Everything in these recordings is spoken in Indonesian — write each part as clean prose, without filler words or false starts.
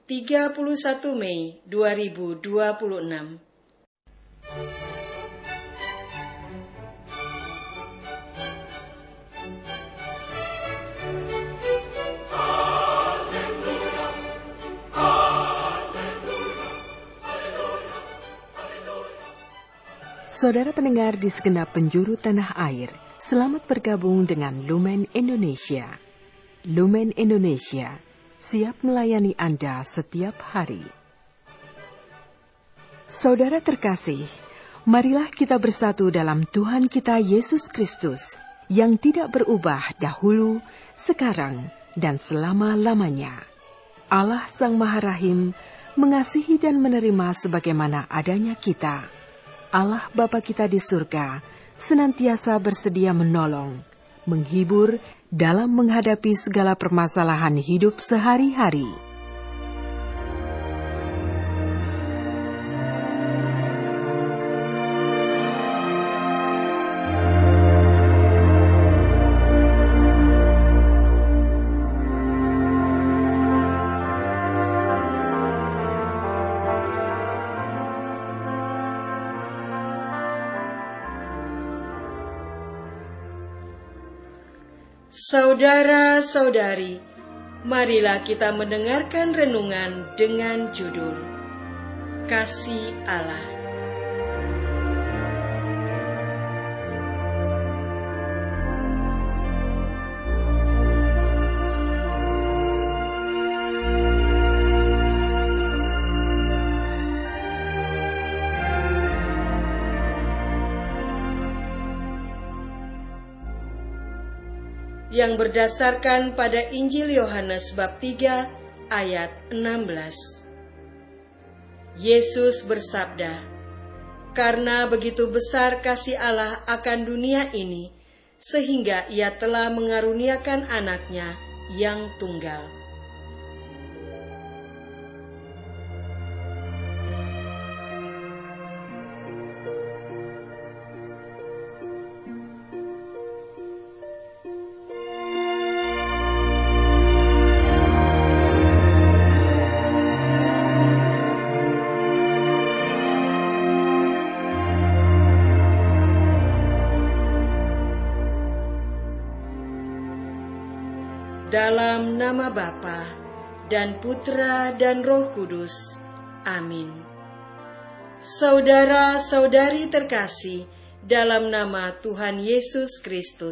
31 Mei 2026. Saudara pendengar di segenap penjuru tanah air, selamat bergabung dengan Lumen Indonesia. Lumen Indonesia, siap melayani Anda setiap hari. Saudara terkasih, marilah kita bersatu dalam Tuhan kita Yesus Kristus, yang tidak berubah dahulu, sekarang, dan selama-lamanya. Allah Sang Maha Rahim mengasihi dan menerima sebagaimana adanya kita. Allah Bapa kita di surga senantiasa bersedia menolong, menghibur dalam menghadapi segala permasalahan hidup sehari-hari. Saudara-saudari, marilah kita mendengarkan renungan dengan judul Kasih Allah. Yang berdasarkan pada Injil Yohanes bab 3 ayat 16. Yesus bersabda, "Karena begitu besar kasih Allah akan dunia ini, sehingga Ia telah mengaruniakan anaknya yang tunggal." Dalam nama Bapa dan Putra dan Roh Kudus. Amin. Saudara-saudari terkasih dalam nama Tuhan Yesus Kristus.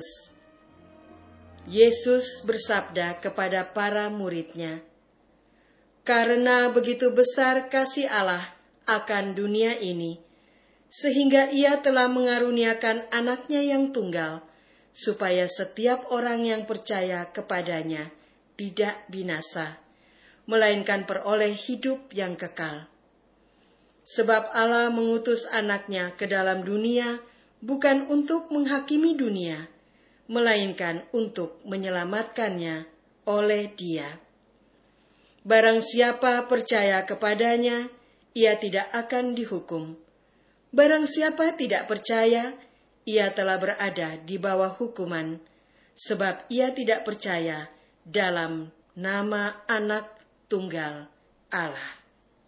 Yesus bersabda kepada para murid-Nya, "Karena begitu besar kasih Allah akan dunia ini, sehingga Ia telah mengaruniakan anaknya yang tunggal, supaya setiap orang yang percaya kepadanya tidak binasa, melainkan peroleh hidup yang kekal. Sebab Allah mengutus anaknya ke dalam dunia bukan untuk menghakimi dunia, melainkan untuk menyelamatkannya oleh Dia. Barang siapa percaya kepadanya, ia tidak akan dihukum. Barang siapa tidak percaya, ia telah berada di bawah hukuman, sebab ia tidak percaya dalam nama Anak Tunggal Allah."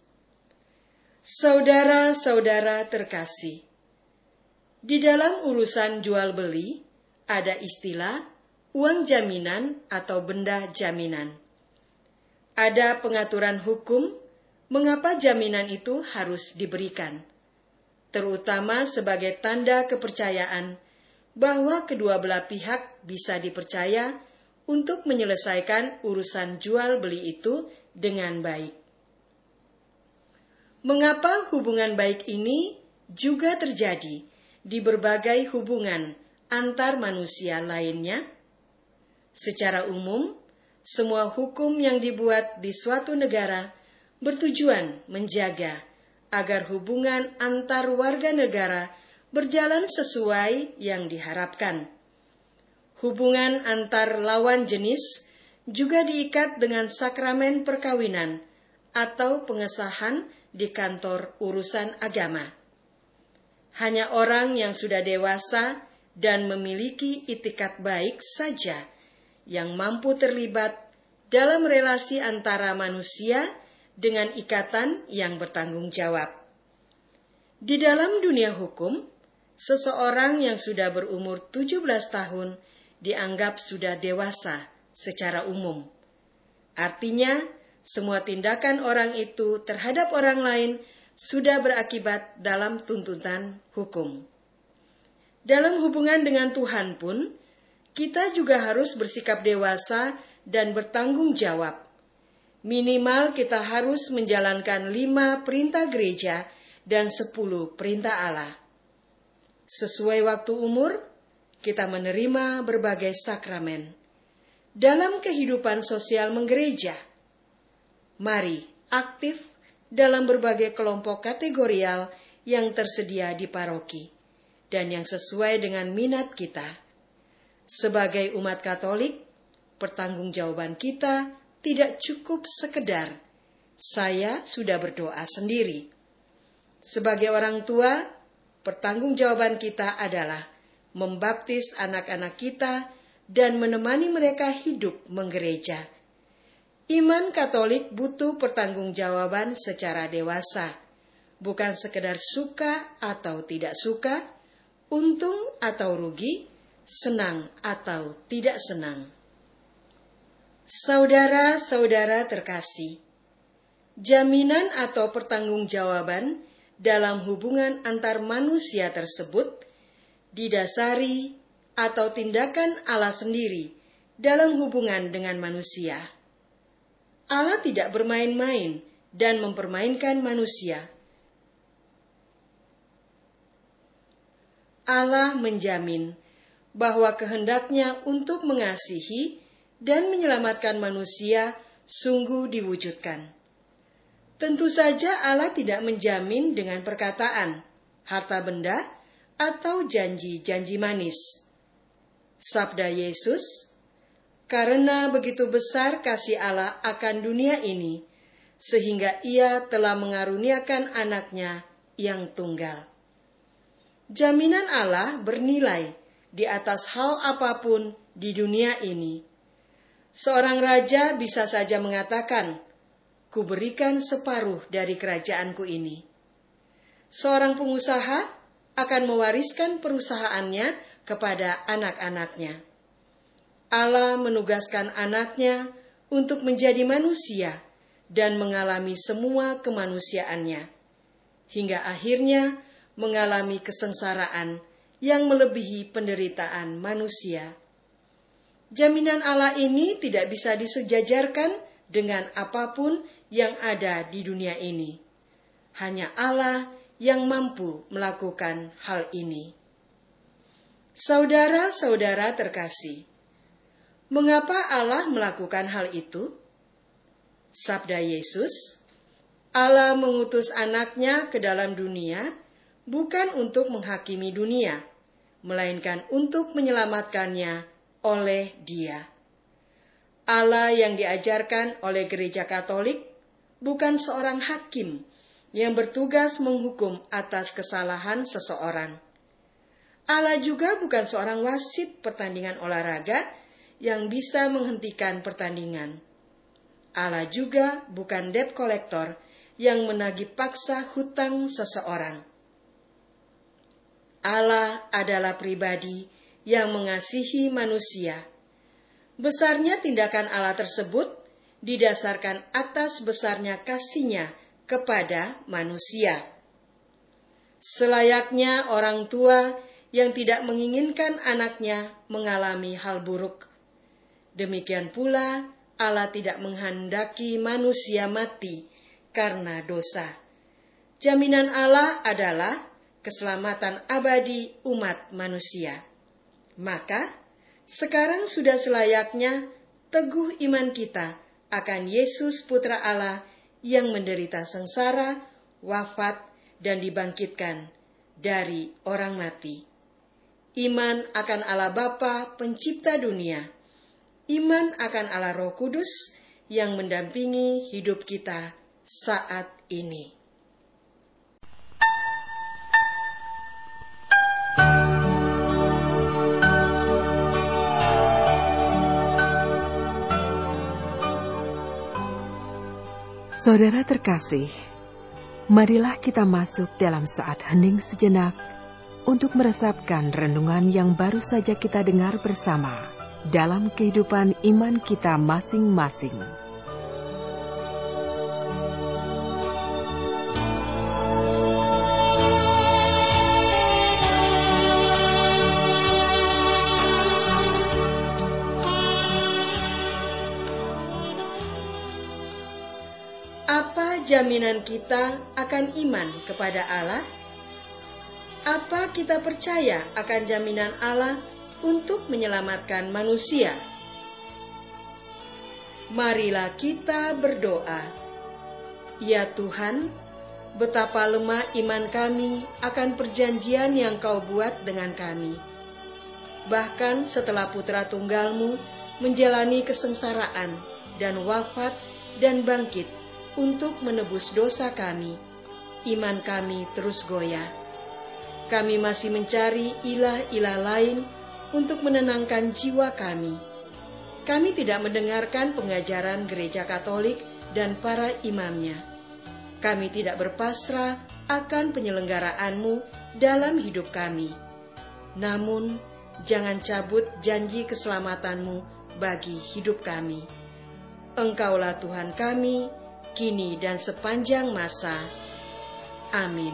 Saudara-saudara terkasih, di dalam urusan jual beli ada istilah uang jaminan atau benda jaminan. Ada pengaturan hukum mengapa jaminan itu harus diberikan, terutama sebagai tanda kepercayaan bahwa kedua belah pihak bisa dipercaya untuk menyelesaikan urusan jual beli itu dengan baik. Mengapa hubungan baik ini juga terjadi di berbagai hubungan antar manusia lainnya? Secara umum, semua hukum yang dibuat di suatu negara bertujuan menjaga agar hubungan antar warga negara berjalan sesuai yang diharapkan. Hubungan antar lawan jenis juga diikat dengan sakramen perkawinan atau pengesahan di kantor urusan agama. Hanya orang yang sudah dewasa dan memiliki itikat baik saja yang mampu terlibat dalam relasi antara manusia dengan ikatan yang bertanggung jawab. Di dalam dunia hukum, seseorang yang sudah berumur 17 tahun dianggap sudah dewasa secara umum. Artinya, semua tindakan orang itu terhadap orang lain sudah berakibat dalam tuntutan hukum. Dalam hubungan dengan Tuhan pun, kita juga harus bersikap dewasa dan bertanggung jawab. Minimal kita harus menjalankan 5 perintah gereja dan 10 perintah Allah. Sesuai waktu umur, kita menerima berbagai sakramen. Dalam kehidupan sosial menggereja, mari aktif dalam berbagai kelompok kategorial yang tersedia di paroki dan yang sesuai dengan minat kita. Sebagai umat Katolik, pertanggungjawaban kita tidak cukup sekedar saya sudah berdoa sendiri. Sebagai orang tua, pertanggungjawaban kita adalah membaptis anak-anak kita dan menemani mereka hidup menggereja. Iman Katolik butuh pertanggungjawaban secara dewasa, bukan sekedar suka atau tidak suka, untung atau rugi, senang atau tidak senang. Saudara-saudara terkasih, jaminan atau pertanggungjawaban dalam hubungan antar manusia tersebut didasari atau tindakan Allah sendiri dalam hubungan dengan manusia. Allah tidak bermain-main dan mempermainkan manusia. Allah menjamin bahwa kehendaknya untuk mengasihi dan menyelamatkan manusia sungguh diwujudkan. Tentu saja Allah tidak menjamin dengan perkataan, harta benda, atau janji-janji manis. Sabda Yesus, "Karena begitu besar kasih Allah akan dunia ini, sehingga Ia telah mengaruniakan anaknya yang tunggal." Jaminan Allah bernilai di atas hal apapun di dunia ini. Seorang raja bisa saja mengatakan, "Kuberikan separuh dari kerajaanku ini." Seorang pengusaha akan mewariskan perusahaannya kepada anak-anaknya. Allah menugaskan anaknya untuk menjadi manusia dan mengalami semua kemanusiaannya, hingga akhirnya mengalami kesengsaraan yang melebihi penderitaan manusia. Jaminan Allah ini tidak bisa disejajarkan dengan apapun yang ada di dunia ini. Hanya Allah yang mampu melakukan hal ini. Saudara-saudara terkasih, mengapa Allah melakukan hal itu? Sabda Yesus, Allah mengutus anaknya ke dalam dunia bukan untuk menghakimi dunia, melainkan untuk menyelamatkannya oleh Dia. Allah yang diajarkan oleh Gereja Katolik bukan seorang hakim yang bertugas menghukum atas kesalahan seseorang. Allah juga bukan seorang wasit pertandingan olahraga yang bisa menghentikan pertandingan. Allah juga bukan debt collector yang menagih paksa hutang seseorang. Allah adalah pribadi yang mengasihi manusia. Besarnya tindakan Allah tersebut didasarkan atas besarnya kasih-Nya kepada manusia. Selayaknya orang tua yang tidak menginginkan anaknya mengalami hal buruk, demikian pula Allah tidak menghendaki manusia mati karena dosa. Jaminan Allah adalah keselamatan abadi umat manusia. Maka, sekarang sudah selayaknya teguh iman kita akan Yesus Putra Allah yang menderita sengsara, wafat, dan dibangkitkan dari orang mati. Iman akan Allah Bapa Pencipta dunia. Iman akan Allah Roh Kudus yang mendampingi hidup kita saat ini. Saudara terkasih, marilah kita masuk dalam saat hening sejenak untuk meresapkan renungan yang baru saja kita dengar bersama dalam kehidupan iman kita masing-masing. Apa jaminan kita akan iman kepada Allah? Apa kita percaya akan jaminan Allah untuk menyelamatkan manusia? Marilah kita berdoa. Ya Tuhan, betapa lemah iman kami akan perjanjian yang Kau buat dengan kami. Bahkan setelah putra tunggal-Mu menjalani kesengsaraan dan wafat dan bangkit untuk menebus dosa kami, iman kami terus goyah. Kami masih mencari ilah-ilah lain untuk menenangkan jiwa kami. Kami tidak mendengarkan pengajaran gereja Katolik dan para imamnya. Kami tidak berpasrah akan penyelenggaraanmu dalam hidup kami. Namun, jangan cabut janji keselamatanmu bagi hidup kami. Engkaulah Tuhan kami, kini dan sepanjang masa. Amin.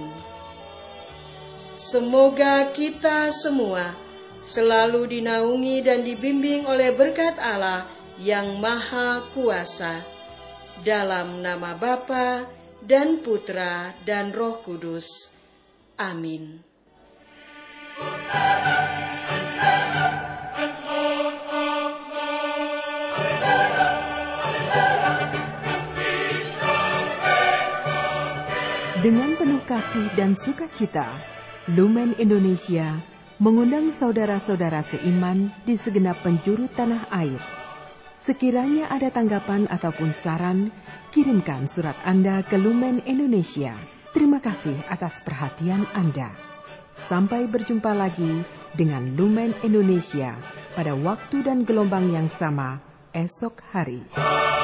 Semoga kita semua selalu dinaungi dan dibimbing oleh berkat Allah yang Maha Kuasa. Dalam nama Bapa dan Putra dan Roh Kudus. Amin. Dengan penuh kasih dan sukacita, Lumen Indonesia mengundang saudara-saudara seiman di segenap penjuru tanah air. Sekiranya ada tanggapan ataupun saran, kirimkan surat Anda ke Lumen Indonesia. Terima kasih atas perhatian Anda. Sampai berjumpa lagi dengan Lumen Indonesia pada waktu dan gelombang yang sama esok hari.